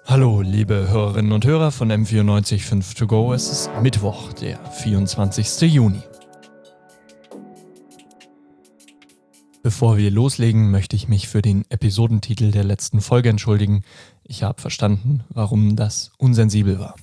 Hallo, liebe Hörerinnen und Hörer von M94.5 To Go. Es ist Mittwoch, der 24. Juni. Bevor wir loslegen, möchte ich mich für den Episodentitel der letzten Folge entschuldigen. Ich habe verstanden, warum das unsensibel war.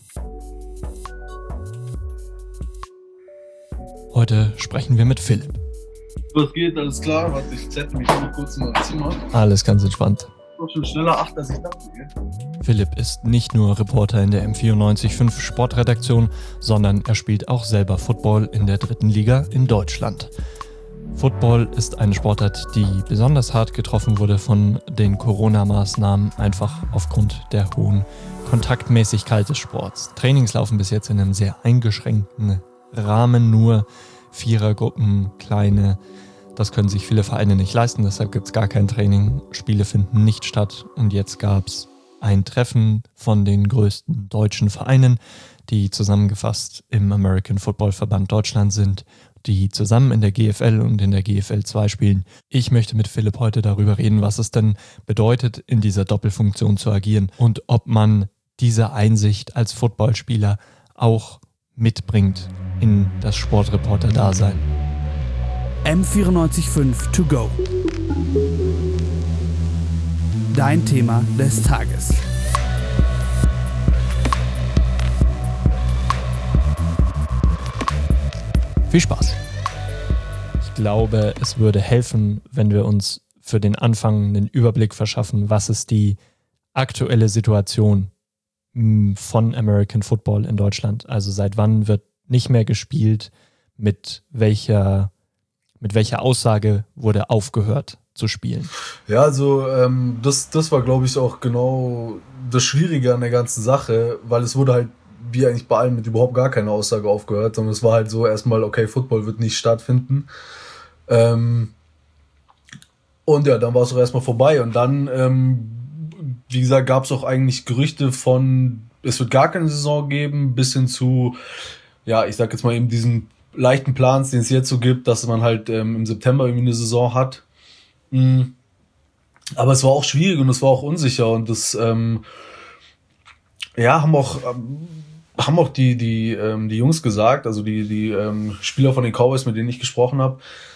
Heute sprechen wir mit Philipp. Was geht? Alles klar? Warte, ich zettel mich noch kurz in mein Zimmer. Alles ganz entspannt. Doch schon schneller 8, als ich dachte. Philipp ist nicht nur Reporter in der M94.5 Sportredaktion, sondern er spielt auch selber Football in der 3. Liga in Deutschland. Football ist eine Sportart, die besonders hart getroffen wurde von den Corona-Maßnahmen, einfach aufgrund der hohen Kontaktmäßigkeit des Sports. Trainings laufen bis jetzt in einem sehr eingeschränkten Rahmen, nur Vierergruppen, kleine. Das können sich viele Vereine nicht leisten, deshalb gibt es gar kein Training. Spiele finden nicht statt und jetzt gab es ein Treffen von den größten deutschen Vereinen, die zusammengefasst im American Football Verband Deutschland sind, die zusammen in der GFL und in der GFL 2 spielen. Ich möchte mit Philipp heute darüber reden, was es denn bedeutet, in dieser Doppelfunktion zu agieren und ob man diese Einsicht als Footballspieler auch mitbringt in das Sportreporter-Dasein. M94.5 To Go. Dein Thema des Tages. Viel Spaß. Ich glaube, es würde helfen, wenn wir uns für den Anfang einen Überblick verschaffen, was ist die aktuelle Situation von American Football in Deutschland. Also seit wann wird nicht mehr gespielt, mit welcher Aussage wurde aufgehört zu spielen? Ja, also das war, glaube ich, auch genau das Schwierige an der ganzen Sache, weil es wurde halt, wie eigentlich bei allen, mit überhaupt gar keine Aussage aufgehört, sondern es war halt so erstmal, okay, Football wird nicht stattfinden. Und ja, dann war es auch erstmal vorbei und dann, wie gesagt, gab es auch eigentlich Gerüchte von, es wird gar keine Saison geben, bis hin zu, ja, ich sag jetzt mal eben diesen leichten Plans, den es jetzt so gibt, dass man halt im September irgendwie eine Saison hat. Aber es war auch schwierig und es war auch unsicher und das haben auch die Jungs gesagt, also die Spieler von den Cowboys, mit denen ich gesprochen habe,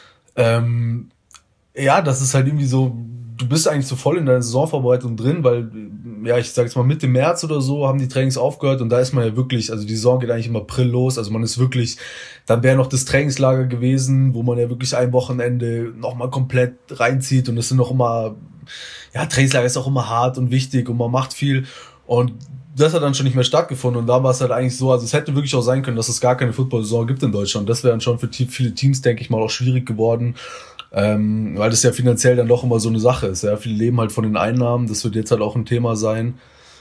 das ist halt irgendwie so, du bist eigentlich so voll in deiner Saisonvorbereitung drin, weil, ja, ich sag jetzt mal Mitte März oder so haben die Trainings aufgehört und da ist man ja wirklich, also die Saison geht eigentlich im April los, also man ist wirklich, dann wäre noch das Trainingslager gewesen, wo man ja wirklich ein Wochenende nochmal komplett reinzieht und es sind noch immer, ja, Trainingslager ist auch immer hart und wichtig und man macht viel und das hat dann schon nicht mehr stattgefunden und da war es halt eigentlich so, also es hätte wirklich auch sein können, dass es gar keine Football-Saison gibt in Deutschland. Das wäre dann schon für viele Teams, denke ich mal, auch schwierig geworden, weil das ja finanziell dann doch immer so eine Sache ist. Ja, viele leben halt von den Einnahmen, das wird jetzt halt auch ein Thema sein.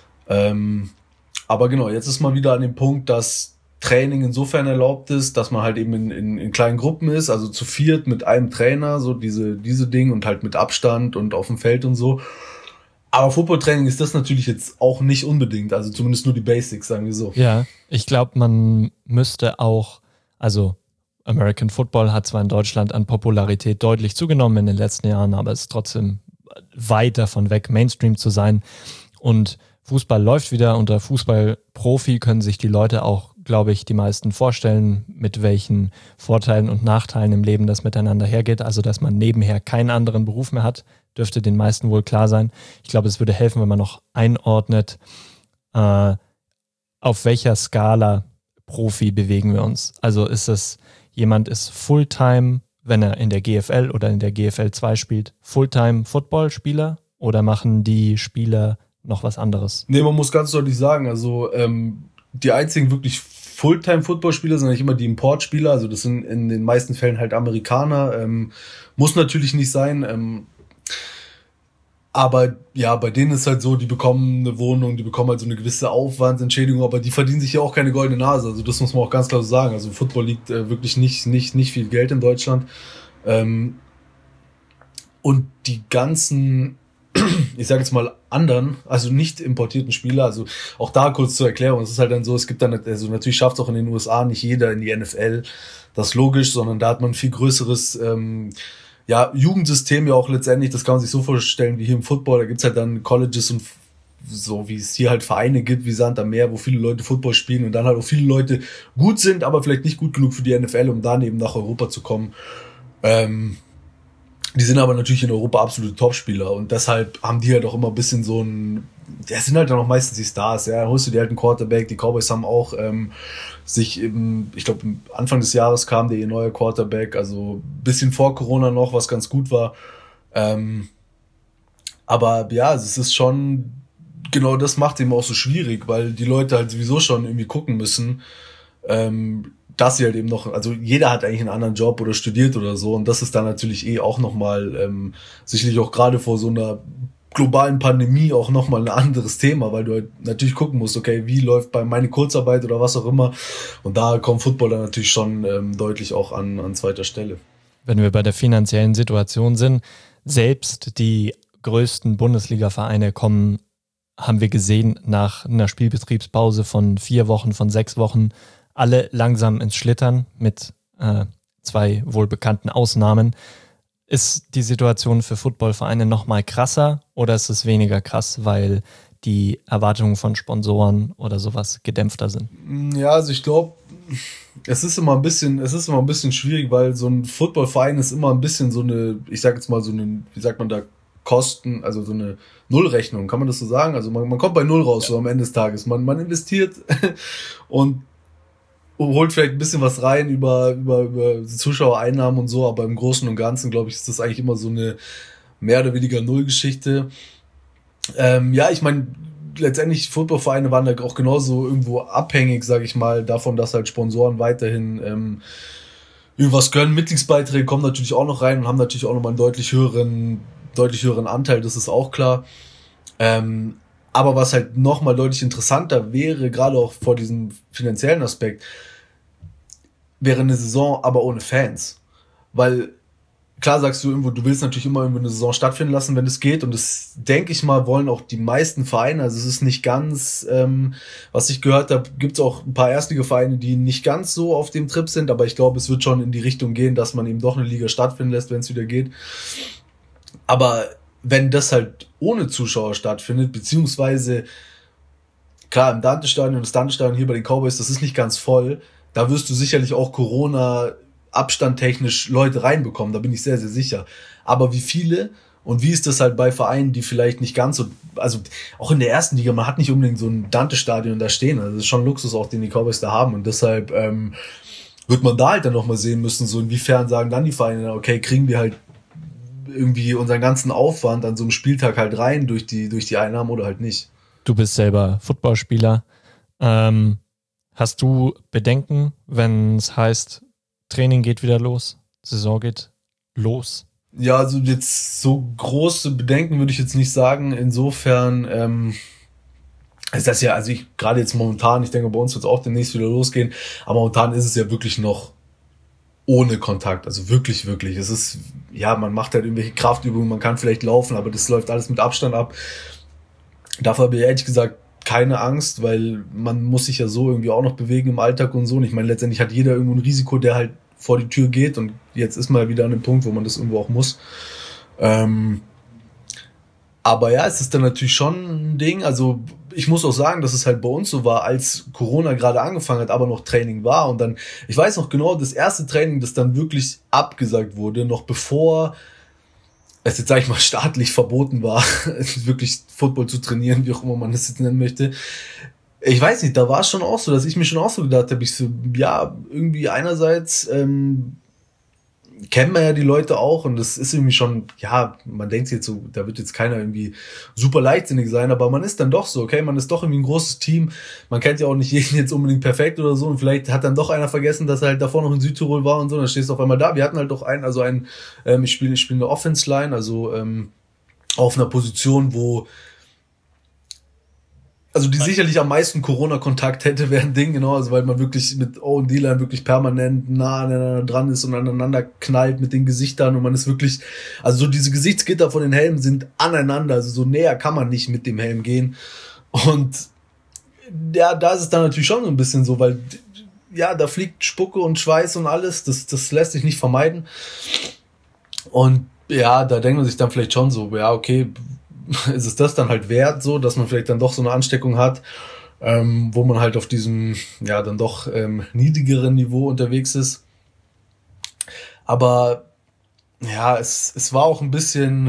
Aber genau, jetzt ist man wieder an dem Punkt, dass Training insofern erlaubt ist, dass man halt eben in kleinen Gruppen ist, also zu viert mit einem Trainer, so diese Dinge und halt mit Abstand und auf dem Feld und so. Aber Footballtraining ist das natürlich jetzt auch nicht unbedingt, also zumindest nur die Basics, sagen wir so. Ja, ich glaube, man müsste auch, also American Football hat zwar in Deutschland an Popularität deutlich zugenommen in den letzten Jahren, aber es ist trotzdem weit davon weg, Mainstream zu sein. Und Fußball läuft wieder. Unter Fußballprofi können sich die Leute auch, glaube ich, die meisten vorstellen, mit welchen Vorteilen und Nachteilen im Leben das miteinander hergeht. Also, dass man nebenher keinen anderen Beruf mehr hat, dürfte den meisten wohl klar sein. Ich glaube, es würde helfen, wenn man noch einordnet, auf welcher Skala Profi bewegen wir uns. Also ist es, jemand ist Fulltime, wenn er in der GFL oder in der GFL 2 spielt, Fulltime-Football-Spieler oder machen die Spieler noch was anderes? Nee, man muss ganz deutlich sagen, also die einzigen wirklich Fulltime-Football-Spieler sind eigentlich immer die Importspieler, also das sind in den meisten Fällen halt Amerikaner, muss natürlich nicht sein, aber ja, bei denen ist halt so, die bekommen eine Wohnung, die bekommen halt so eine gewisse Aufwandsentschädigung, aber die verdienen sich ja auch keine goldene Nase, also das muss man auch ganz klar so sagen, also Football liegt wirklich nicht viel Geld in Deutschland, und die ganzen, ich sage jetzt mal anderen, also nicht importierten Spieler, also auch da kurz zur Erklärung, es ist halt dann so, es gibt dann, also natürlich schafft es auch in den USA nicht jeder in die NFL, das ist logisch, sondern da hat man ein viel größeres Jugendsystem ja auch letztendlich, das kann man sich so vorstellen wie hier im Football, da gibt's halt dann Colleges und so wie es hier halt Vereine gibt, wie Sand am Meer, wo viele Leute Football spielen und dann halt auch viele Leute gut sind, aber vielleicht nicht gut genug für die NFL, um dann eben nach Europa zu kommen. Die sind aber natürlich in Europa absolute Topspieler und deshalb haben die halt auch immer ein bisschen so ein, das sind halt dann auch meistens die Stars, ja, holst du dir halt einen Quarterback, die Cowboys haben auch sich eben, ich glaube Anfang des Jahres kam der neue Quarterback, also ein bisschen vor Corona noch, was ganz gut war, aber ja, es ist schon, genau das macht eben auch so schwierig, weil die Leute halt sowieso schon irgendwie gucken müssen, dass sie halt eben noch, also jeder hat eigentlich einen anderen Job oder studiert oder so und das ist dann natürlich auch nochmal, sicherlich auch gerade vor so einer globalen Pandemie auch nochmal ein anderes Thema, weil du halt natürlich gucken musst, okay, wie läuft bei meine Kurzarbeit oder was auch immer und da kommt Football dann natürlich schon deutlich auch an zweiter Stelle. Wenn wir bei der finanziellen Situation sind, selbst die größten Bundesliga-Vereine kommen, haben wir gesehen, nach einer Spielbetriebspause von 4 Wochen, von 6 Wochen, alle langsam ins Schlittern mit 2 wohlbekannten Ausnahmen. Ist die Situation für Footballvereine noch mal krasser oder ist es weniger krass, weil die Erwartungen von Sponsoren oder sowas gedämpfter sind? Ja, also ich glaube, es ist immer ein bisschen schwierig, weil so ein Footballverein ist immer ein bisschen so eine, ich sag jetzt mal so eine, wie sagt man da, Kosten, also so eine Nullrechnung, kann man das so sagen? Also man kommt bei Null raus, so am Ende des Tages. Man investiert und holt vielleicht ein bisschen was rein über Zuschauereinnahmen und so, aber im Großen und Ganzen, glaube ich, ist das eigentlich immer so eine mehr oder weniger Nullgeschichte. Ja, ich meine, letztendlich Footballvereine waren da auch genauso irgendwo abhängig, sage ich mal, davon, dass halt Sponsoren weiterhin irgendwas gönnen. Mitgliedsbeiträge kommen natürlich auch noch rein und haben natürlich auch nochmal einen deutlich höheren Anteil, das ist auch klar. Aber was halt nochmal deutlich interessanter wäre, gerade auch vor diesem finanziellen Aspekt, wäre eine Saison aber ohne Fans. Weil, klar sagst du irgendwo, du willst natürlich immer irgendwo eine Saison stattfinden lassen, wenn es geht. Und das, denke ich mal, wollen auch die meisten Vereine. Also es ist nicht ganz, was ich gehört habe, gibt es auch ein paar Erstligavereine, die nicht ganz so auf dem Trip sind. Aber ich glaube, es wird schon in die Richtung gehen, dass man eben doch eine Liga stattfinden lässt, wenn es wieder geht. Aber wenn das halt ohne Zuschauer stattfindet, beziehungsweise, klar, im Dante-Stadion, das Dante-Stadion hier bei den Cowboys, das ist nicht ganz voll, da wirst du sicherlich auch Corona-abstandtechnisch Leute reinbekommen, da bin ich sehr, sehr sicher. Aber wie viele und wie ist das halt bei Vereinen, die vielleicht nicht ganz so, also auch in der ersten Liga, man hat nicht unbedingt so ein Dante-Stadion da stehen, also das ist schon Luxus auch, den die Cowboys da haben und deshalb wird man da halt dann nochmal sehen müssen, so inwiefern sagen dann die Vereine, okay, kriegen wir halt irgendwie unseren ganzen Aufwand an so einem Spieltag halt rein durch die Einnahmen oder halt nicht. Du bist selber Footballspieler. Hast du Bedenken, wenn es heißt, Training geht wieder los, Saison geht los? Ja, also jetzt so große Bedenken würde ich jetzt nicht sagen. Insofern ist das ja, also ich gerade jetzt momentan, ich denke bei uns wird es auch demnächst wieder losgehen, aber momentan ist es ja wirklich noch ohne Kontakt, also wirklich, wirklich. Es ist, ja, man macht halt irgendwelche Kraftübungen, man kann vielleicht laufen, aber das läuft alles mit Abstand ab. Dafür habe ich ehrlich gesagt keine Angst, weil man muss sich ja so irgendwie auch noch bewegen im Alltag und so. Und ich meine, letztendlich hat jeder irgendwo ein Risiko, der halt vor die Tür geht und jetzt ist man wieder an dem Punkt, wo man das irgendwo auch muss. Aber ja, es ist dann natürlich schon ein Ding, also ich muss auch sagen, dass es halt bei uns so war, als Corona gerade angefangen hat, aber noch Training war und dann, ich weiß noch genau, das erste Training, das dann wirklich abgesagt wurde, noch bevor es jetzt, sag ich mal, staatlich verboten war, wirklich Football zu trainieren, wie auch immer man das jetzt nennen möchte. Ich weiß nicht, da war es schon auch so, dass ich mir schon auch so gedacht habe, ich so, ja, irgendwie einerseits kennt man ja die Leute auch und das ist irgendwie schon, ja, man denkt jetzt so, da wird jetzt keiner irgendwie super leichtsinnig sein, aber man ist dann doch so, okay, man ist doch irgendwie ein großes Team, man kennt ja auch nicht jeden jetzt unbedingt perfekt oder so und vielleicht hat dann doch einer vergessen, dass er halt davor noch in Südtirol war und so, dann stehst du auf einmal da. Wir hatten halt doch ich spiele eine Offense-Line, also auf einer Position, wo also die sicherlich am meisten Corona-Kontakt hätte, wäre ein Ding, genau, also weil man wirklich mit O&D-Line wirklich permanent nah aneinander dran ist und aneinander knallt mit den Gesichtern und man ist wirklich, also so diese Gesichtsgitter von den Helmen sind aneinander, also so näher kann man nicht mit dem Helm gehen und ja, da ist es dann natürlich schon so ein bisschen so, weil ja, da fliegt Spucke und Schweiß und alles, das lässt sich nicht vermeiden und ja, da denkt man sich dann vielleicht schon so, ja, okay, ist es das dann halt wert, so, dass man vielleicht dann doch so eine Ansteckung hat, wo man halt auf diesem, ja, dann doch niedrigeren Niveau unterwegs ist. Aber ja, es war auch ein bisschen,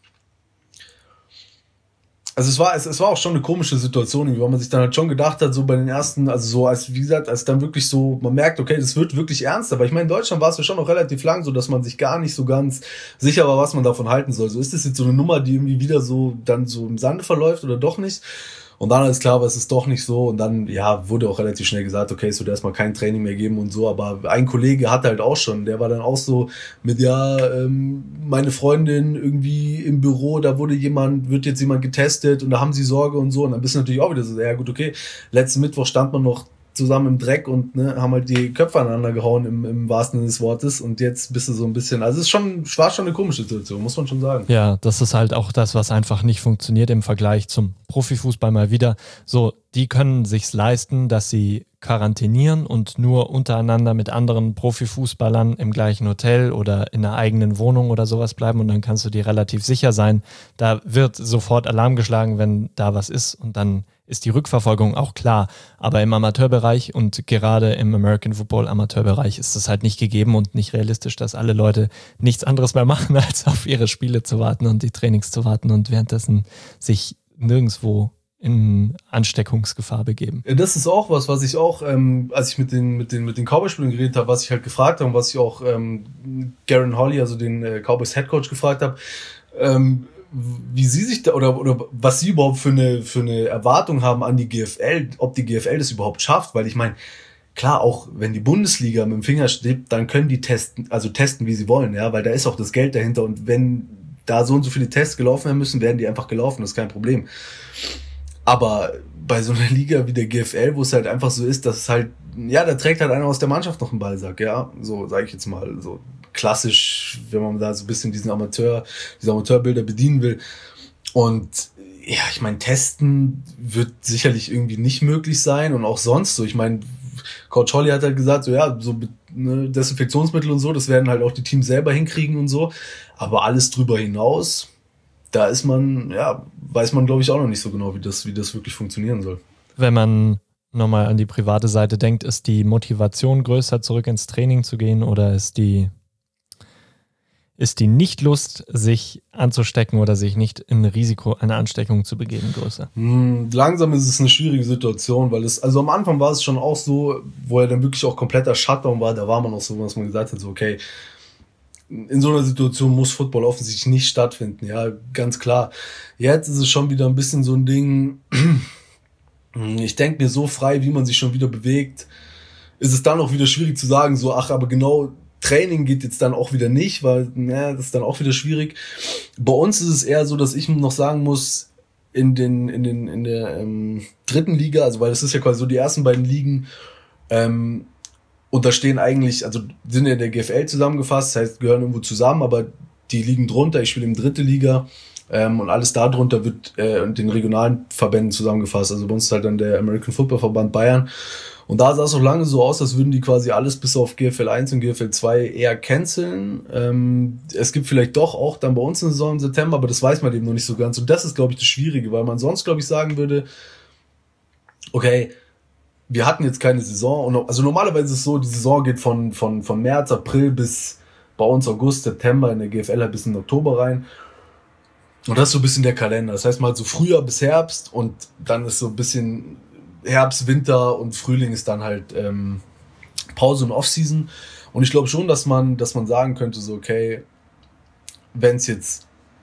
also es war auch schon eine komische Situation, weil man sich dann halt schon gedacht hat, so bei den ersten, also so als, wie gesagt, als dann wirklich so, man merkt, okay, das wird wirklich ernst, aber ich meine, in Deutschland war es ja schon noch relativ lang so, dass man sich gar nicht so ganz sicher war, was man davon halten soll. So, ist das jetzt so eine Nummer, die irgendwie wieder so, dann so im Sande verläuft oder doch nicht? Und dann ist klar, aber es ist doch nicht so. Und dann, ja, wurde auch relativ schnell gesagt, okay, es wird erstmal kein Training mehr geben und so. Aber ein Kollege hatte halt auch schon, der war dann auch so mit, ja, meine Freundin irgendwie im Büro, da wird jetzt jemand getestet und da haben sie Sorge und so. Und dann bist du natürlich auch wieder so, ja gut, okay, letzten Mittwoch stand man noch zusammen im Dreck und haben halt die Köpfe aneinander gehauen im wahrsten Sinne des Wortes und jetzt bist du so ein bisschen, also war schon eine komische Situation, muss man schon sagen. Ja, das ist halt auch das, was einfach nicht funktioniert im Vergleich zum Profifußball mal wieder. So, die können sich's leisten, dass sie quarantänieren und nur untereinander mit anderen Profifußballern im gleichen Hotel oder in einer eigenen Wohnung oder sowas bleiben und dann kannst du dir relativ sicher sein, da wird sofort Alarm geschlagen, wenn da was ist und dann ist die Rückverfolgung auch klar. Aber im Amateurbereich und gerade im American Football Amateurbereich ist das halt nicht gegeben und nicht realistisch, dass alle Leute nichts anderes mehr machen, als auf ihre Spiele zu warten und die Trainings zu warten und währenddessen sich nirgendwo in Ansteckungsgefahr begeben. Ja, das ist auch was ich auch, als ich mit den Cowboys-Spielern geredet habe, was ich halt gefragt habe und was ich auch Garen Holly, also den Cowboys Headcoach, gefragt habe, wie sie sich da oder was sie überhaupt für eine Erwartung haben an die GFL, ob die GFL das überhaupt schafft, weil ich meine, klar, auch wenn die Bundesliga mit dem Finger steht, dann können die testen, wie sie wollen, ja, weil da ist auch das Geld dahinter und wenn da so und so viele Tests gelaufen werden müssen, werden die einfach gelaufen, das ist kein Problem. Aber bei so einer Liga wie der GFL, wo es halt einfach so ist, dass es halt, ja, da trägt halt einer aus der Mannschaft noch einen Ballsack, ja, so sage ich jetzt mal, so klassisch, wenn man da so ein bisschen diese Amateurbilder bedienen will. Und ja, ich meine, testen wird sicherlich irgendwie nicht möglich sein und auch sonst so. Ich meine, Coach Holly hat halt gesagt, so ja, so Desinfektionsmittel und so, das werden halt auch die Teams selber hinkriegen und so. Aber alles drüber hinaus, da ist man, ja, weiß man glaube ich auch noch nicht so genau, wie das wirklich funktionieren soll. Wenn man nochmal an die private Seite denkt, ist die Motivation größer, zurück ins Training zu gehen oder ist die Nichtlust, sich anzustecken oder sich nicht in Risiko einer Ansteckung zu begeben, größer? Langsam ist es eine schwierige Situation, weil also am Anfang war es schon auch so, wo er dann wirklich auch kompletter Shutdown war, da war man auch so, was man gesagt hat, so okay, in so einer Situation muss Football offensichtlich nicht stattfinden, ja, ganz klar. Jetzt ist es schon wieder ein bisschen so ein Ding, ich denke mir, so frei, wie man sich schon wieder bewegt, ist es dann auch wieder schwierig zu sagen, so, ach, aber genau, Training geht jetzt dann auch wieder nicht, weil, das ist dann auch wieder schwierig. Bei uns ist es eher so, dass ich noch sagen muss, in der dritten Liga, also weil das ist ja quasi so die ersten beiden Ligen, und da stehen eigentlich, also sind ja in der GFL zusammengefasst, das heißt, gehören irgendwo zusammen, aber die liegen drunter, ich spiele in dritte Liga, und alles darunter wird in den regionalen Verbänden zusammengefasst. Also bei uns ist halt dann der American Football Verband Bayern. Und da sah es auch lange so aus, als würden die quasi alles bis auf GFL 1 und GFL 2 eher canceln. Es gibt vielleicht doch auch dann bei uns eine Saison im September, aber das weiß man eben noch nicht so ganz. Und das ist, glaube ich, das Schwierige, weil man sonst, glaube ich, sagen würde, okay, wir hatten jetzt keine Saison. Und also normalerweise ist es so, die Saison geht von März, April bis bei uns August, September, in der GFL halt bis in Oktober rein. Und das ist so ein bisschen der Kalender. Das heißt mal so Frühjahr bis Herbst und dann ist so ein bisschen Herbst, Winter und Frühling ist dann halt Pause und Offseason. Und ich glaube schon, dass man sagen könnte, so okay, wenn jetzt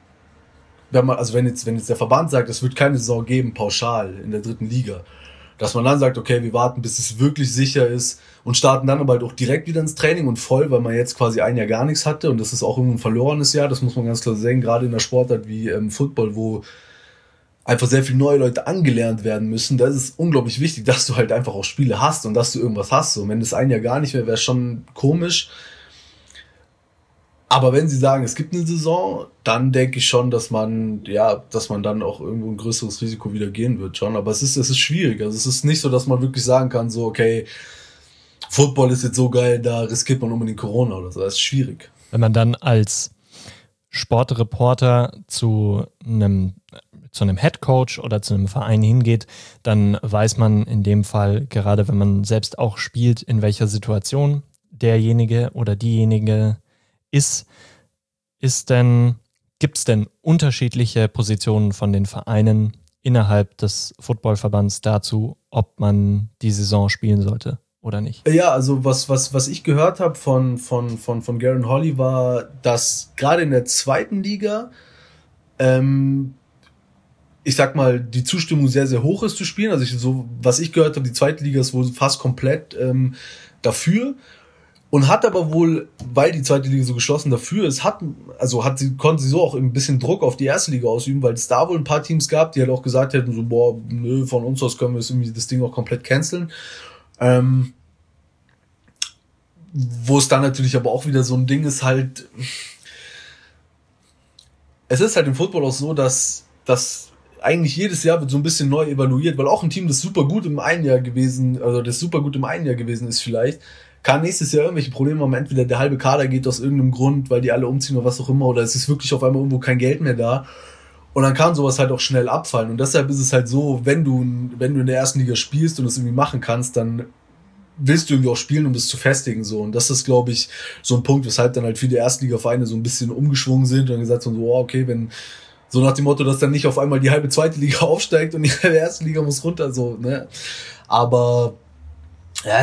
der Verband sagt, es wird keine Saison geben, pauschal in der dritten Liga, dass man dann sagt, okay, wir warten, bis es wirklich sicher ist und starten dann aber halt auch direkt wieder ins Training und voll, weil man jetzt quasi ein Jahr gar nichts hatte und das ist auch ein verlorenes Jahr, das muss man ganz klar sehen, gerade in der Sportart wie Football, wo einfach sehr viele neue Leute angelernt werden müssen. Da ist es unglaublich wichtig, dass du halt einfach auch Spiele hast und dass du irgendwas hast. So, wenn das ein Jahr gar nicht wäre, wäre es schon komisch. Aber wenn sie sagen, es gibt eine Saison, dann denke ich schon, dass man dann auch irgendwo ein größeres Risiko wieder gehen wird schon. Aber es ist schwierig. Also es ist nicht so, dass man wirklich sagen kann, so, okay, Football ist jetzt so geil, da riskiert man unbedingt Corona oder so. Das ist schwierig. Wenn man dann als Sportreporter zu einem Headcoach oder zu einem Verein hingeht, dann weiß man in dem Fall, gerade wenn man selbst auch spielt, in welcher Situation derjenige oder diejenige ist. Gibt es denn unterschiedliche Positionen von den Vereinen innerhalb des Footballverbands dazu, ob man die Saison spielen sollte oder nicht? Ja, also was ich gehört habe von Garen Holly war, dass gerade in der zweiten Liga ich sag mal, die Zustimmung sehr, sehr hoch ist zu spielen. Also was ich gehört habe, die zweite Liga ist wohl fast komplett dafür. Und hat aber wohl, weil die zweite Liga so geschlossen dafür ist, konnten sie so auch ein bisschen Druck auf die erste Liga ausüben, weil es da wohl ein paar Teams gab, die halt auch gesagt hätten, so, boah, nö, von uns aus können wir das Ding auch komplett canceln. Wo es dann natürlich aber auch wieder so ein Ding ist halt, es ist halt im Football auch so, dass eigentlich jedes Jahr wird so ein bisschen neu evaluiert, weil auch ein Team, das super gut im einen Jahr gewesen ist vielleicht, kann nächstes Jahr irgendwelche Probleme haben, entweder der halbe Kader geht aus irgendeinem Grund, weil die alle umziehen oder was auch immer, oder es ist wirklich auf einmal irgendwo kein Geld mehr da. Und dann kann sowas halt auch schnell abfallen. Und deshalb ist es halt so, wenn du in der ersten Liga spielst und es irgendwie machen kannst, dann willst du irgendwie auch spielen, um das zu festigen, so. Und das ist, glaube ich, so ein Punkt, weshalb dann halt viele Erstligavereine so ein bisschen umgeschwungen sind und dann gesagt haben, so, okay, wenn, so nach dem Motto, dass dann nicht auf einmal die halbe zweite Liga aufsteigt und die halbe erste Liga muss runter, so, ne. Aber, ja,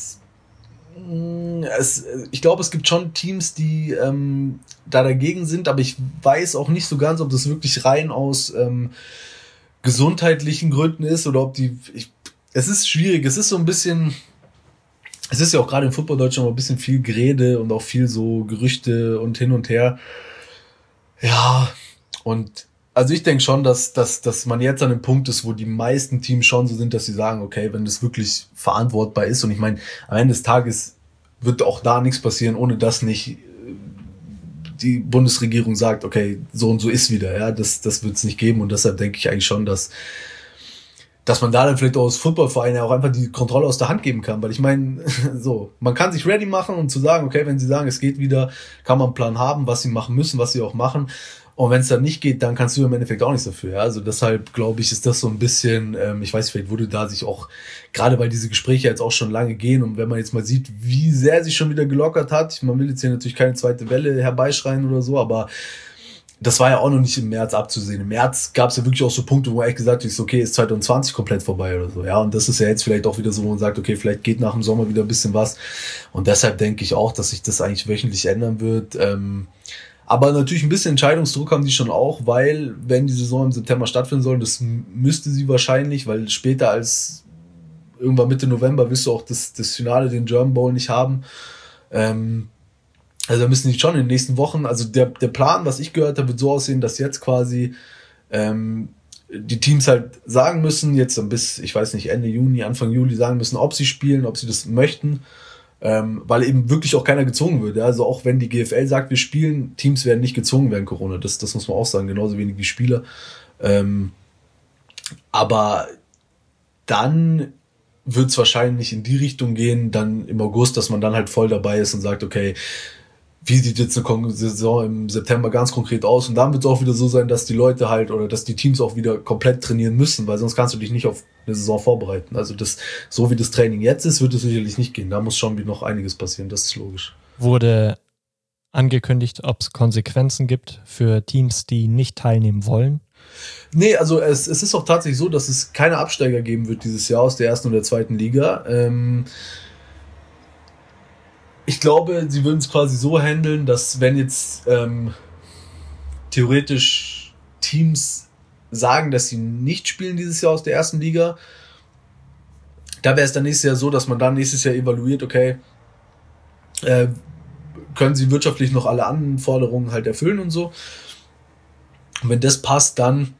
ich glaube, es gibt schon Teams, die da dagegen sind, aber ich weiß auch nicht so ganz, ob das wirklich rein aus gesundheitlichen Gründen ist oder ob es ist schwierig, es ist so ein bisschen, es ist ja auch gerade im Football Deutschland ein bisschen viel Gerede und auch viel so Gerüchte und hin und her. Ja, und also ich denke schon, dass man jetzt an dem Punkt ist, wo die meisten Teams schon so sind, dass sie sagen, okay, wenn das wirklich verantwortbar ist, und ich meine, am Ende des Tages wird auch da nichts passieren, ohne dass nicht die Bundesregierung sagt, okay, so und so ist wieder, ja, das wird es nicht geben, und deshalb denke ich eigentlich schon, dass man da dann vielleicht auch als Footballverein ja auch einfach die Kontrolle aus der Hand geben kann, weil ich meine, so, man kann sich ready machen, um zu sagen, okay, wenn sie sagen, es geht wieder, kann man einen Plan haben, was sie machen müssen, was sie auch machen. Und wenn es dann nicht geht, dann kannst du im Endeffekt auch nichts dafür. Ja? Also deshalb, glaube ich, ist das so ein bisschen, ich weiß, vielleicht wurde da sich auch, gerade weil diese Gespräche jetzt auch schon lange gehen, und wenn man jetzt mal sieht, wie sehr sich schon wieder gelockert hat, man will jetzt hier natürlich keine zweite Welle herbeischreien oder so, aber das war ja auch noch nicht im März abzusehen. Im März gab es ja wirklich auch so Punkte, wo man echt gesagt hat, okay, ist 2020 komplett vorbei oder so. Ja, und das ist ja jetzt vielleicht auch wieder so, wo man sagt, okay, vielleicht geht nach dem Sommer wieder ein bisschen was. Und deshalb denke ich auch, dass sich das eigentlich wöchentlich ändern wird. Aber natürlich ein bisschen Entscheidungsdruck haben die schon auch, weil, wenn die Saison im September stattfinden soll, das müsste sie wahrscheinlich, weil später als irgendwann Mitte November wirst du auch das Finale, den German Bowl, nicht haben. Also da müssen die schon in den nächsten Wochen, also der Plan, was ich gehört habe, wird so aussehen, dass jetzt quasi die Teams halt sagen müssen, jetzt bis, ich weiß nicht, Ende Juni, Anfang Juli sagen müssen, ob sie spielen, ob sie das möchten. Weil eben wirklich auch keiner gezwungen wird. Ja? Also auch wenn die GFL sagt, wir spielen, Teams werden nicht gezwungen während Corona. Das muss man auch sagen, genauso wenig wie Spieler. Aber dann wird es wahrscheinlich in die Richtung gehen, dann im August, dass man dann halt voll dabei ist und sagt, okay, wie sieht jetzt eine Saison im September ganz konkret aus? Und dann wird es auch wieder so sein, dass die Leute halt oder dass die Teams auch wieder komplett trainieren müssen, weil sonst kannst du dich nicht auf eine Saison vorbereiten. Also so wie das Training jetzt ist, wird es sicherlich nicht gehen. Da muss schon wieder noch einiges passieren, das ist logisch. Wurde angekündigt, ob es Konsequenzen gibt für Teams, die nicht teilnehmen wollen? Nee, also es ist auch tatsächlich so, dass es keine Absteiger geben wird dieses Jahr aus der ersten und der zweiten Liga. Ich glaube, sie würden es quasi so handeln, dass wenn jetzt theoretisch Teams sagen, dass sie nicht spielen dieses Jahr aus der ersten Liga, da wäre es dann nächstes Jahr so, dass man dann nächstes Jahr evaluiert, okay, können sie wirtschaftlich noch alle Anforderungen halt erfüllen und so. Und wenn das passt, dann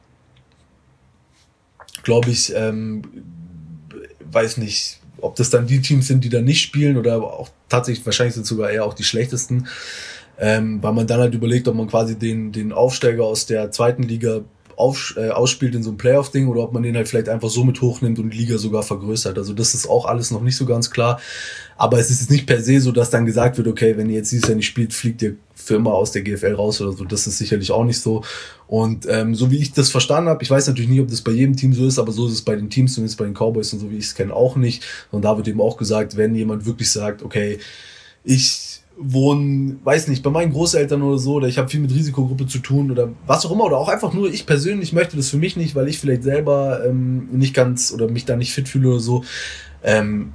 glaube ich, weiß nicht, ob das dann die Teams sind, die dann nicht spielen, oder auch tatsächlich, wahrscheinlich sind es sogar eher auch die schlechtesten, weil man dann halt überlegt, ob man quasi den Aufsteiger aus der zweiten Liga ausspielt in so einem Playoff-Ding oder ob man den halt vielleicht einfach so mit hochnimmt und die Liga sogar vergrößert. Also das ist auch alles noch nicht so ganz klar. Aber es ist jetzt nicht per se so, dass dann gesagt wird, okay, wenn ihr jetzt dieses Jahr nicht spielt, fliegt ihr für immer aus der GFL raus oder so. Das ist sicherlich auch nicht so. Und so wie ich das verstanden habe, ich weiß natürlich nicht, ob das bei jedem Team so ist, aber so ist es bei den Teams, zumindest bei den Cowboys und so wie ich es kenne, auch nicht. Und da wird eben auch gesagt, wenn jemand wirklich sagt, okay, ich wohne, weiß nicht, bei meinen Großeltern oder so, oder ich habe viel mit Risikogruppe zu tun oder was auch immer, oder auch einfach nur, ich persönlich möchte das für mich nicht, weil ich vielleicht selber nicht ganz oder mich da nicht fit fühle oder so, dann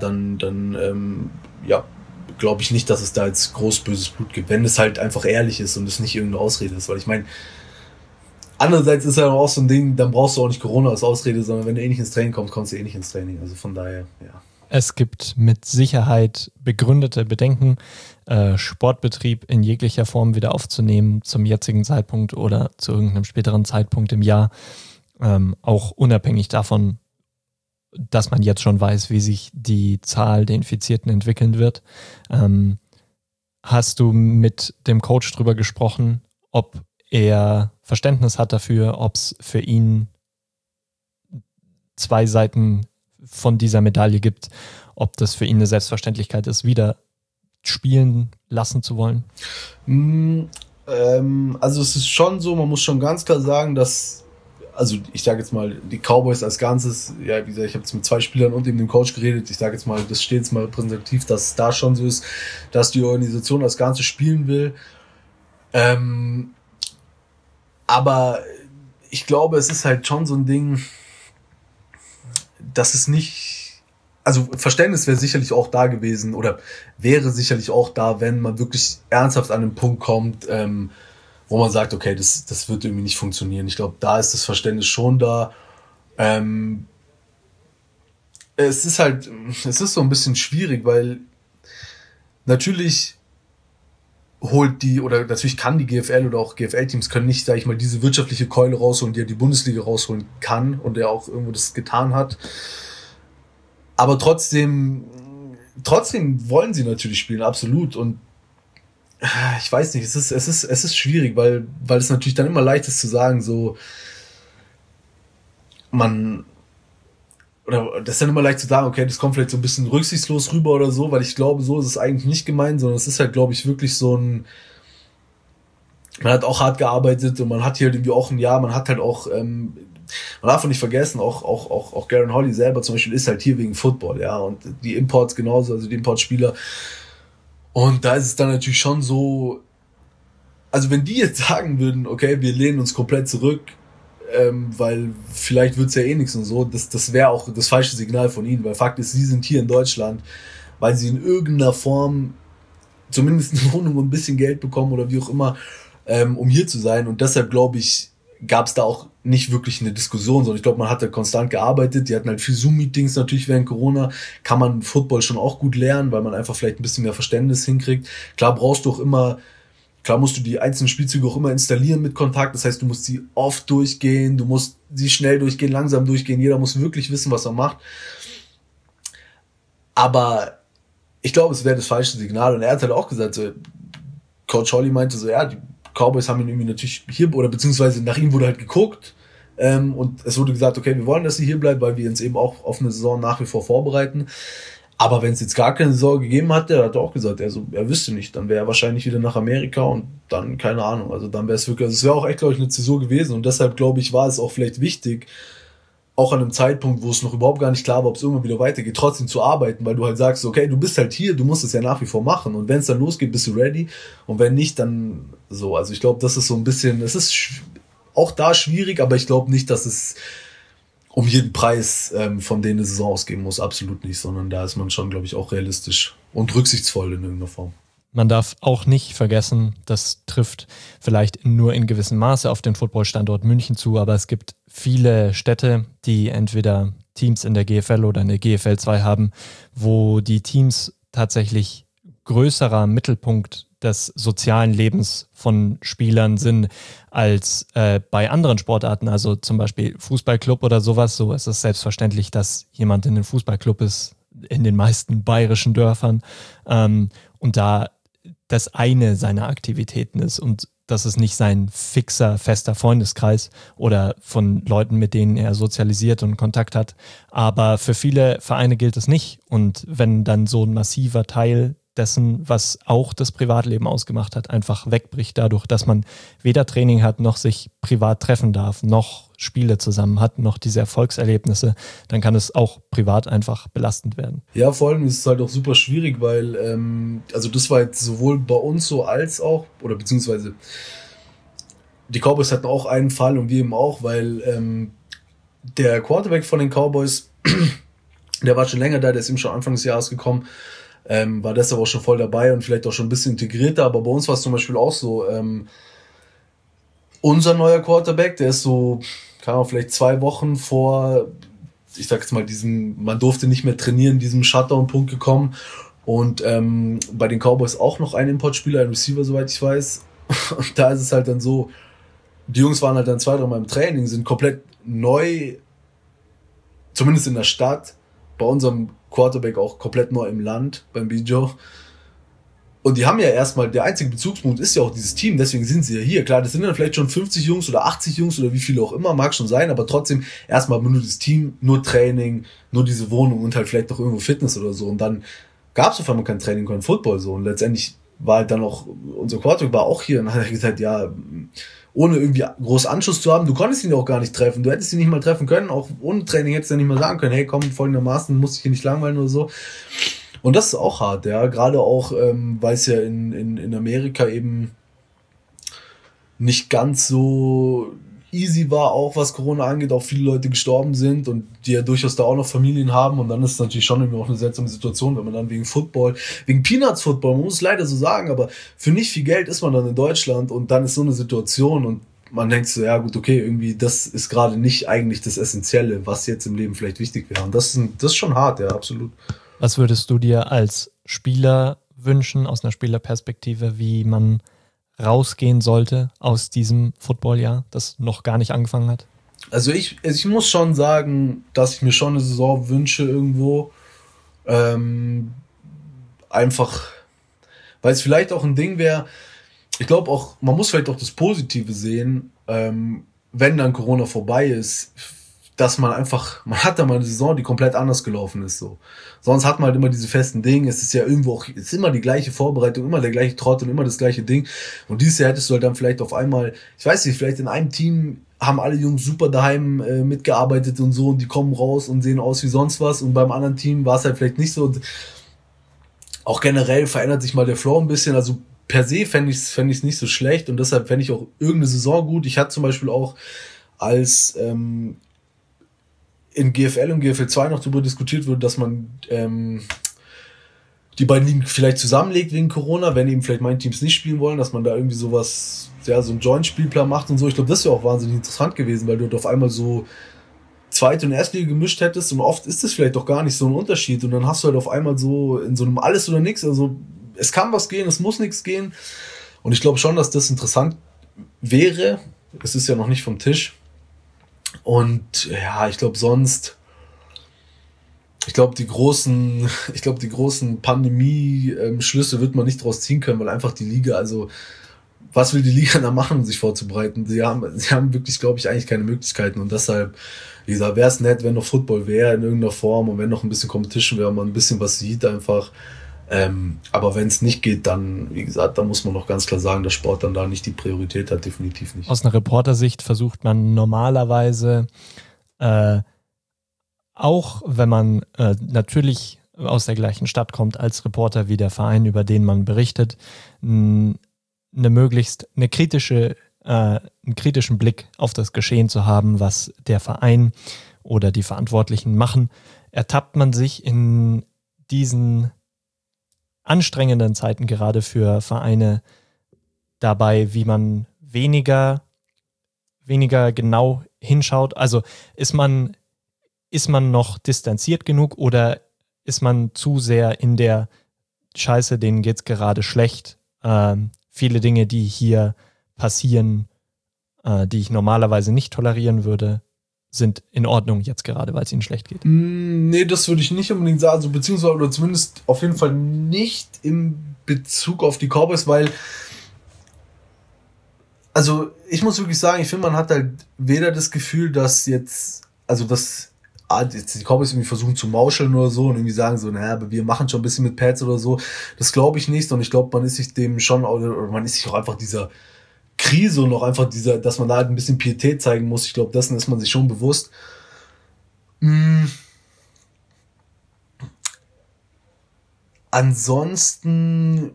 glaube ich nicht, dass es da jetzt groß böses Blut gibt, wenn es halt einfach ehrlich ist und es nicht irgendeine Ausrede ist, weil ich meine, andererseits ist ja auch so ein Ding, dann brauchst du auch nicht Corona als Ausrede, sondern wenn du eh nicht ins Training kommst du eh nicht ins Training, also von daher, ja. Es gibt mit Sicherheit begründete Bedenken, Sportbetrieb in jeglicher Form wieder aufzunehmen zum jetzigen Zeitpunkt oder zu irgendeinem späteren Zeitpunkt im Jahr, auch unabhängig davon, dass man jetzt schon weiß, wie sich die Zahl der Infizierten entwickeln wird. Hast du mit dem Coach drüber gesprochen, ob er Verständnis hat dafür, ob es für ihn zwei Seiten von dieser Medaille gibt, ob das für ihn eine Selbstverständlichkeit ist, wieder spielen lassen zu wollen? Also es ist schon so, man muss schon ganz klar sagen, dass, also ich sage jetzt mal, die Cowboys als Ganzes, ja, wie gesagt, ich habe jetzt mit 2 Spielern und eben dem Coach geredet, ich sage jetzt mal, das steht jetzt mal repräsentativ, dass es da schon so ist, dass die Organisation als Ganzes spielen will. Aber ich glaube, es ist halt schon so ein Ding, dass es nicht, also Verständnis wäre sicherlich auch da gewesen oder wäre sicherlich auch da, wenn man wirklich ernsthaft an den Punkt kommt, wo man sagt, okay, das wird irgendwie nicht funktionieren. Ich glaube, da ist das Verständnis schon da. Es ist so ein bisschen schwierig, weil natürlich natürlich kann die GFL oder auch GFL-Teams können nicht, sag ich mal, diese wirtschaftliche Keule rausholen, die ja die Bundesliga rausholen kann und der auch irgendwo das getan hat. Aber trotzdem wollen sie natürlich spielen, absolut. Und ich weiß nicht, es ist schwierig, weil es natürlich dann immer leicht ist zu sagen, so das ist dann immer leicht zu sagen, okay, das kommt vielleicht so ein bisschen rücksichtslos rüber oder so, weil ich glaube, so ist es eigentlich nicht gemeint, sondern es ist halt, glaube ich, wirklich so man hat auch hart gearbeitet und man hat hier irgendwie auch ein Jahr, man hat halt auch, man darf auch nicht vergessen, auch Garen Holly selber zum Beispiel ist halt hier wegen Football, ja, und die Imports genauso, also die Importspieler. Und da ist es dann natürlich schon so, also wenn die jetzt sagen würden, okay, wir lehnen uns komplett zurück, weil vielleicht wird's ja eh nichts und so, das wäre auch das falsche Signal von ihnen, weil Fakt ist, sie sind hier in Deutschland, weil sie in irgendeiner Form zumindest eine Wohnung und ein bisschen Geld bekommen oder wie auch immer, um hier zu sein, und deshalb glaube ich, gab es da auch nicht wirklich eine Diskussion, sondern ich glaube, man hat da konstant gearbeitet, die hatten halt viel Zoom-Meetings natürlich während Corona, kann man Football schon auch gut lernen, weil man einfach vielleicht ein bisschen mehr Verständnis hinkriegt. Klar musst du die einzelnen Spielzüge auch immer installieren mit Kontakt, das heißt, du musst sie oft durchgehen, du musst sie schnell durchgehen, langsam durchgehen, jeder muss wirklich wissen, was er macht. Aber ich glaube, es wäre das falsche Signal, und er hat halt auch gesagt, so, Coach Holly meinte so, ja, die Cowboys haben ihn irgendwie natürlich hier, oder beziehungsweise nach ihm wurde halt geguckt, und es wurde gesagt, okay, wir wollen, dass sie hier bleibt, weil wir uns eben auch auf eine Saison nach wie vor vorbereiten. Aber wenn es jetzt gar keine Saison gegeben hatte, hat er auch gesagt, er wüsste nicht, dann wäre er wahrscheinlich wieder nach Amerika und dann, keine Ahnung, also dann wäre es wirklich, also es wäre auch echt, glaube ich, eine Zäsur gewesen, und deshalb, glaube ich, war es auch vielleicht wichtig, auch an einem Zeitpunkt, wo es noch überhaupt gar nicht klar war, ob es irgendwann wieder weitergeht, trotzdem zu arbeiten, weil du halt sagst, okay, du bist halt hier, du musst es ja nach wie vor machen, und wenn es dann losgeht, bist du ready, und wenn nicht, dann so. Also ich glaube, das ist so ein bisschen, es ist auch da schwierig, aber ich glaube nicht, dass es um jeden Preis von denen eine Saison ausgeben muss, absolut nicht, sondern da ist man schon, glaube ich, auch realistisch und rücksichtsvoll in irgendeiner Form. Man darf auch nicht vergessen, das trifft vielleicht nur in gewissem Maße auf den Footballstandort München zu, aber es gibt viele Städte, die entweder Teams in der GFL oder in der GFL 2 haben, wo die Teams tatsächlich größerer Mittelpunkt des sozialen Lebens von Spielern sind als bei anderen Sportarten, also zum Beispiel Fußballclub oder sowas. So ist es selbstverständlich, dass jemand in den Fußballclub ist, in den meisten bayerischen Dörfern, und da das eine seiner Aktivitäten ist. Und das ist nicht sein fixer, fester Freundeskreis oder von Leuten, mit denen er sozialisiert und Kontakt hat. Aber für viele Vereine gilt es nicht. Und wenn dann so ein massiver Teil dessen, was auch das Privatleben ausgemacht hat, einfach wegbricht dadurch, dass man weder Training hat, noch sich privat treffen darf, noch Spiele zusammen hat, noch diese Erfolgserlebnisse, dann kann es auch privat einfach belastend werden. Ja, vor allem ist es halt auch super schwierig, weil also das war jetzt sowohl bei uns so als auch, oder beziehungsweise die Cowboys hatten auch einen Fall und wir eben auch, weil der Quarterback von den Cowboys, der war schon länger da, der ist eben schon Anfang des Jahres gekommen, war deshalb auch schon voll dabei und vielleicht auch schon ein bisschen integrierter, aber bei uns war es zum Beispiel auch so, unser neuer Quarterback, der ist so, kann man vielleicht 2 Wochen vor, ich sag jetzt mal, man durfte nicht mehr trainieren, diesem Shutdown-Punkt gekommen und bei den Cowboys auch noch ein Importspieler, ein Receiver, soweit ich weiß, und da ist es halt dann so, die Jungs waren halt dann 2-3 Mal im Training, sind komplett neu, zumindest in der Stadt, bei unserem Quarterback auch komplett neu im Land, beim Bijo. Und die haben ja erstmal, der einzige Bezugspunkt ist ja auch dieses Team, deswegen sind sie ja hier. Klar, das sind dann vielleicht schon 50 Jungs oder 80 Jungs oder wie viele auch immer, mag schon sein, aber trotzdem erstmal nur das Team, nur Training, nur diese Wohnung und halt vielleicht noch irgendwo Fitness oder so. Und dann gab es auf einmal kein Training, kein Football so. Und letztendlich war halt dann auch, unser Quarterback war auch hier und hat gesagt, ja, ohne irgendwie groß Anschluss zu haben, du konntest ihn ja auch gar nicht treffen, du hättest ihn nicht mal treffen können, auch ohne Training hättest du ja nicht mal sagen können, hey komm, folgendermaßen, musst dich hier nicht langweilen oder so. Und das ist auch hart, ja, gerade auch, weil es ja in Amerika eben nicht ganz so easy war, auch was Corona angeht, auch viele Leute gestorben sind und die ja durchaus da auch noch Familien haben und dann ist es natürlich schon irgendwie auch eine seltsame Situation, wenn man dann wegen Football, wegen Peanuts Football, man muss es leider so sagen, aber für nicht viel Geld ist man dann in Deutschland und dann ist so eine Situation und man denkt so, ja gut, okay, irgendwie das ist gerade nicht eigentlich das Essentielle, was jetzt im Leben vielleicht wichtig wäre und das ist schon hart, ja, absolut. Was würdest du dir als Spieler wünschen, aus einer Spielerperspektive, wie man rausgehen sollte aus diesem Footballjahr, das noch gar nicht angefangen hat? Also ich muss schon sagen, dass ich mir schon eine Saison wünsche irgendwo. Einfach, weil es vielleicht auch ein Ding wäre, ich glaube auch, man muss vielleicht auch das Positive sehen, wenn dann Corona vorbei ist, dass man hat da mal eine Saison, die komplett anders gelaufen ist, so. Sonst hat man halt immer diese festen Dinge, es ist ja irgendwo auch, es ist immer die gleiche Vorbereitung, immer der gleiche Trott und immer das gleiche Ding. Und dieses Jahr hättest du halt dann vielleicht auf einmal, ich weiß nicht, vielleicht in einem Team haben alle Jungs super daheim mitgearbeitet und so und die kommen raus und sehen aus wie sonst was und beim anderen Team war es halt vielleicht nicht so. Und auch generell verändert sich mal der Flow ein bisschen, also per se fände ich es nicht so schlecht und deshalb fände ich auch irgendeine Saison gut. Ich hatte zum Beispiel auch als in GFL und GFL 2 noch darüber diskutiert wurde, dass man die beiden Ligen vielleicht zusammenlegt wegen Corona, wenn eben vielleicht meine Teams nicht spielen wollen, dass man da irgendwie sowas, ja, so einen Joint-Spielplan macht und so. Ich glaube, das wäre auch wahnsinnig interessant gewesen, weil du auf einmal so Zweite- und Erstliga gemischt hättest und oft ist das vielleicht doch gar nicht so ein Unterschied und dann hast du halt auf einmal so in so einem Alles oder Nix, also es kann was gehen, es muss nichts gehen und ich glaube schon, dass das interessant wäre. Es ist ja noch nicht vom Tisch. Und ja, ich glaube die großen Pandemie-Schlüsse wird man nicht draus ziehen können, weil einfach die Liga, also was will die Liga da machen, um sich vorzubereiten? Sie haben wirklich, glaube ich, eigentlich keine Möglichkeiten und deshalb, wie gesagt, wäre es nett, wenn noch Football wäre in irgendeiner Form und wenn noch ein bisschen Competition wäre, man ein bisschen was sieht einfach. Aber wenn es nicht geht, dann, wie gesagt, da muss man noch ganz klar sagen, dass Sport dann da nicht die Priorität hat, definitiv nicht. Aus einer Reportersicht versucht man normalerweise, auch wenn man natürlich aus der gleichen Stadt kommt als Reporter wie der Verein, über den man berichtet, einen kritischen Blick auf das Geschehen zu haben, was der Verein oder die Verantwortlichen machen, ertappt man sich in diesen anstrengenden Zeiten gerade für Vereine dabei, wie man weniger genau hinschaut. Also ist man noch distanziert genug oder ist man zu sehr in der Scheiße, denen geht's gerade schlecht. Viele Dinge, die hier passieren, die ich normalerweise nicht tolerieren würde, sind in Ordnung jetzt gerade, weil es ihnen schlecht geht. Nee, das würde ich nicht unbedingt sagen, also beziehungsweise oder zumindest auf jeden Fall nicht in Bezug auf die Cowboys, weil Also ich muss wirklich sagen, ich finde, man hat halt weder das Gefühl, dass jetzt die Cowboys irgendwie versuchen zu mauscheln oder so und irgendwie sagen so, naja, aber wir machen schon ein bisschen mit Pads oder so. Das glaube ich nicht und ich glaube, man ist sich dem schon, oder man ist sich auch einfach dieser Krise und auch einfach dass man da halt ein bisschen Pietät zeigen muss. Ich glaube, dessen ist man sich schon bewusst. Ansonsten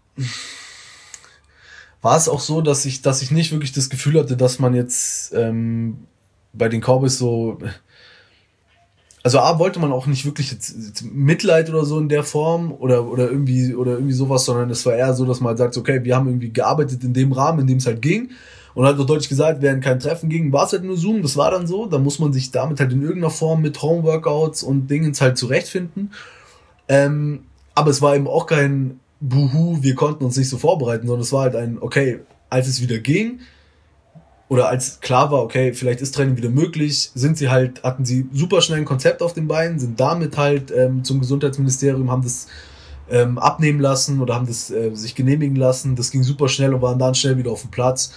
war es auch so, dass ich nicht wirklich das Gefühl hatte, dass man jetzt bei den Cowboys so, also wollte man auch nicht wirklich jetzt Mitleid oder so in der Form oder irgendwie sowas, sondern es war eher so, dass man sagt, okay, wir haben irgendwie gearbeitet in dem Rahmen, in dem es halt ging und halt noch deutlich gesagt, während kein Treffen ging, war es halt nur Zoom, das war dann so, da muss man sich damit halt in irgendeiner Form mit Homeworkouts und Dingens halt zurechtfinden, aber es war eben auch kein Buhu, wir konnten uns nicht so vorbereiten, sondern es war halt okay, als es wieder ging, oder als klar war, okay, vielleicht ist Training wieder möglich, hatten sie super schnell ein Konzept auf den Beinen, sind damit halt zum Gesundheitsministerium, haben das abnehmen lassen oder haben das sich genehmigen lassen, das ging super schnell und waren dann schnell wieder auf dem Platz.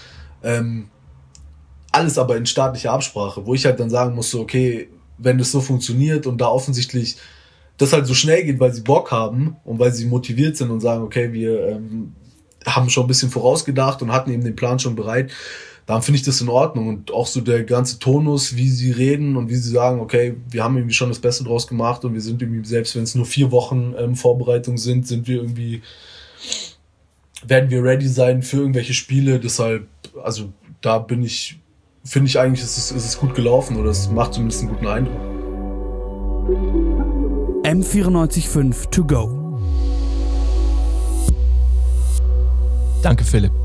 Alles aber in staatlicher Absprache, wo ich halt dann sagen musste, okay, wenn das so funktioniert und da offensichtlich das halt so schnell geht, weil sie Bock haben und weil sie motiviert sind und sagen, okay, wir haben schon ein bisschen vorausgedacht und hatten eben den Plan schon bereit, dann finde ich das in Ordnung. Und auch so der ganze Tonus, wie sie reden und wie sie sagen, okay, wir haben irgendwie schon das Beste draus gemacht und wir sind irgendwie, selbst wenn es nur 4 Wochen Vorbereitung sind, werden wir ready sein für irgendwelche Spiele. Deshalb, also da finde ich eigentlich, ist es gut gelaufen oder es macht zumindest einen guten Eindruck. M94.5 to go. Danke, Philipp.